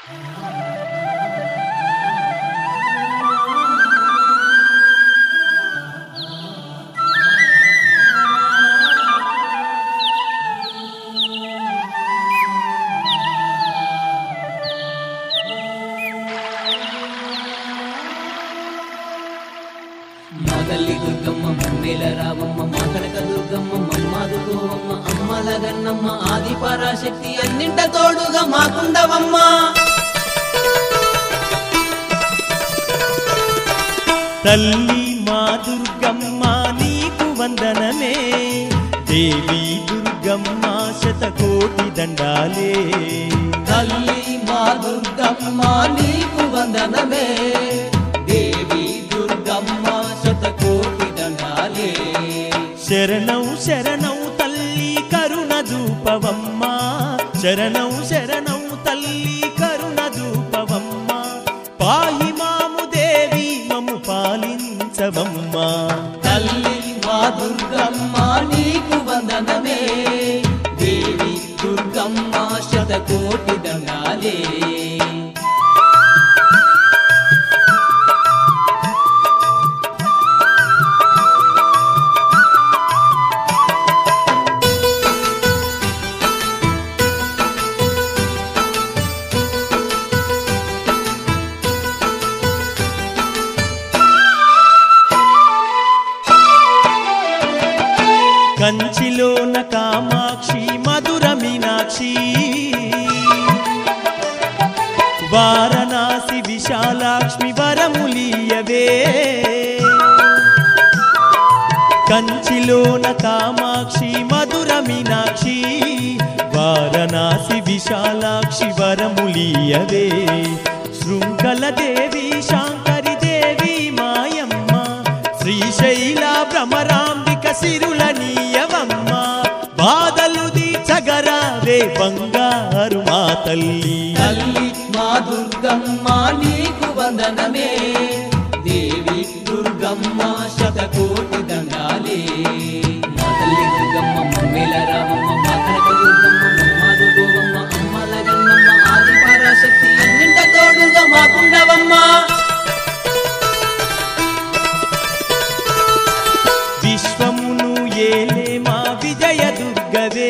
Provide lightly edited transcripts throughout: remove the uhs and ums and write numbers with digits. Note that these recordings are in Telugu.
తల్లి దుర్గమ్మ మమ్మేల రావమ్మ మా కనక దుర్గమ్మ మమ్మాదుకోవమ్మ అమ్మలగన్నమ్మ ఆది పరాశక్తి అన్నింట తోడుగా మాకుండవమ్మ. తల్లి మా దుర్గమ్మ నీకు వందనమే, దేవి దుర్గమ్మ శతకోటి దండాలే. తల్లి మా దుర్గమ్మ నీకు వందనమే, దేవి దుర్గమ్మ శతకోటి దండాలే. శరణం శరణం తల్లి కరుణ దూపవమ్మ, శరణం శరణం తల్లి కరుణ దూపవమ్మ. పాయి మాము దేవి మము పాలించవమ్మ. తల్లి మా దుర్గమ్మ నీకు వందనమే, దేవి దుర్గమ్మ శతకోటి దండాలే. కంచిలోన కామాక్షి మధుర మీనాక్షి, వారణాసి విశాలాక్ష్మి వరములీయవే. కంచిలోన కామాక్షి మధుర మీనాక్షి, వారణాసి విశాలాక్షి వరములీయవే. శృంఖల దేవి శాంకరి దేవి మాయమ్మ, శ్రీశైల భ్రమరాంబిక సిరుల నీయవమ్మ. బాధలు దీచగరావే బంగారు మా తల్లి. తల్లి మా దుర్గమ్మ నీకు వందనమే, దేవి దుర్గమ్మ శతకోటి దండాలే. మా తల్లి దుర్గమ్మ మమ్మేల రావమ్మ మా కనక దుర్గమ్మ మమ్మాదుకోవమ్మ అమ్మలగన్నమ్మ ఆది పరాశక్తి అన్నింట తోడుగా మాకుండవమ్మ. విశ్వమును ఏలే మా విజయ దుర్గవే,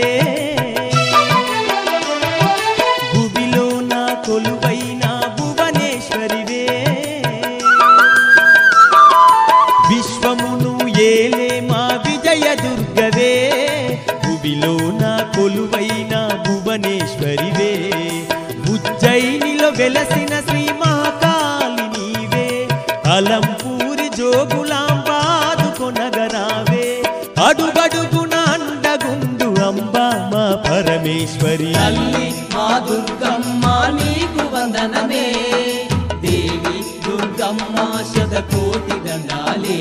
భువిలో నా కొలువైన భువనేశ్వరివే. విశ్వమును ఏలే మా విజయ దుర్గవే, భువిలో నా కొలువైన భువనేశ్వరివే. ఉజ్జయినిలో వెలసిన శ్రీ మహాకాళి నీవే, అలంపూరి జోగులాంబాదుకొనగరావే. అడుగడుగున అండగుండు అంబా మా పరమేశ్వరి. తల్లి మా దుర్గమ్మ నీకు వందనమే, దేవి దుర్గమ్మ శతకోటి దండాలే.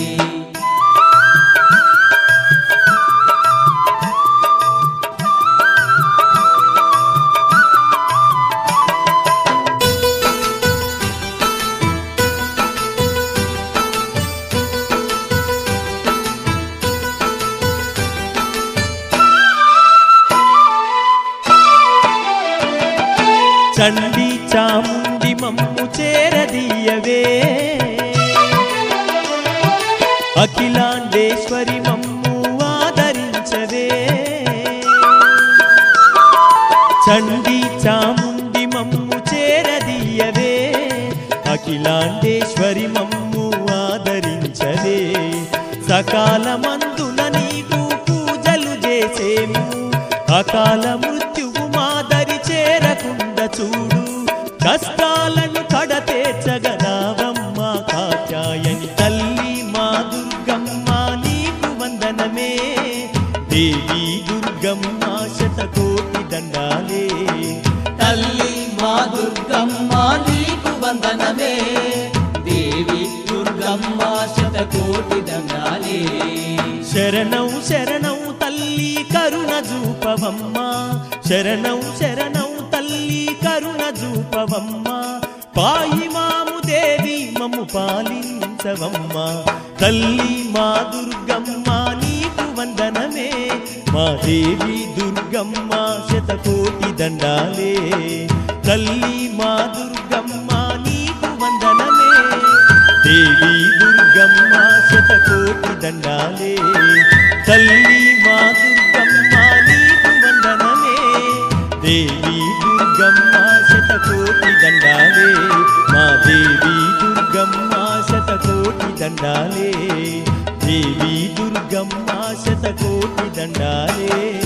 చండి చాముండి మమ్ము చేరదీయవే, అఖిలాండేశ్వరి మమ్ము ఆదరించవే. చండి చాముండి మమ్ము చేరదీయవే, అఖిలాండేశ్వరి మమ్ము ఆదరించవే. సకాలమందున నీకు పూజలు చేసేము, అకాల మృత్యువు మాదరి చేరకుండా చూడు. కష్టాలను కడతేర్చగరావమ్మ కాత్యాయని. తల్లి మా దుర్గమ్మ నీకు వందనమే, దేవి దుర్గమ్మ శతకోటి దండాలే. తల్లి మా దుర్గమ్మ నీకు వందనమే, దేవి దుర్గమ్మ శతకోటి దండాలే. శరణం శరణం తల్లి కరుణ జూపవమ్మ, శరణం శరణం తల్లి కరుణ జూపవమ్మ. పాయి మాము దేవి మమ్ము పాలించవమ్మ. తల్లి మా దుర్గమ్మ నీకు వందనమే, మా దేవి దుర్గమ్మ శతకోటి దండాలే. తల్లి మా శతకోటి దండాలే మా దేవి దుర్గమ్మ శతకోటి దండాలే దేవి దుర్గమ్మ శతకోటి దండాలే